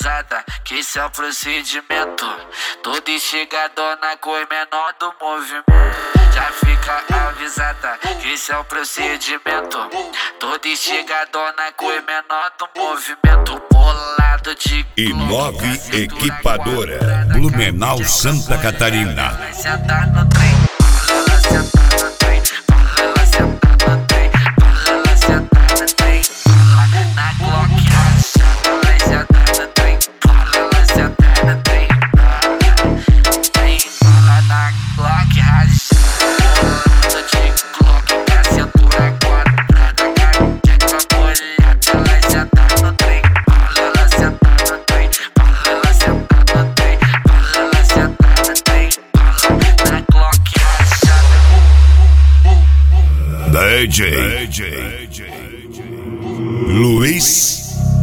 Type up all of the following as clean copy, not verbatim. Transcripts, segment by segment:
avisada que esse é o procedimento. Toda enxergadona com o menor do movimento. Já fica avisada que esse é o procedimento. Toda enxergadona com o menor do movimento. Bolado de Inove Equipadora, Blumenau, Santa Catarina. Sentar no trem. DJ Luiz.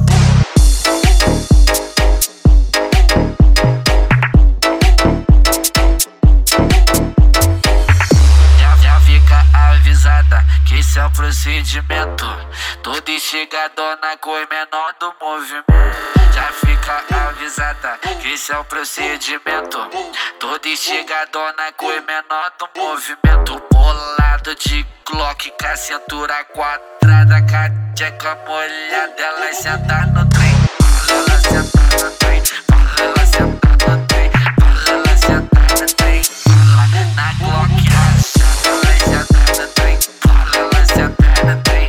Já fica avisada que esse é o procedimento. Toda enxergadona com o menor do movimento. Já fica avisada que esse é o procedimento. Toda enxergadona com o menor do movimento. Bolado de Glock com a cintura quadrada, com a tcheca molhada, ela senta no trem. Ela senta no trem, ela senta no trem, ela senta no trem. Na Glock rachada, ela senta no trem, ela senta no trem.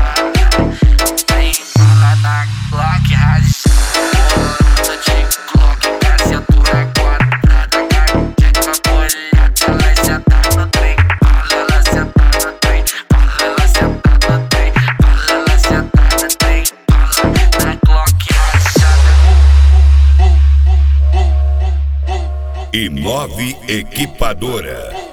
Na Glock rachada, de Glock com a cintura quadrada, com a tcheca molhada, ela senta no trem. Ela senta no trem, ela senta no trem, ela senta no trem. Na Glock rachada. Inove Equipadora.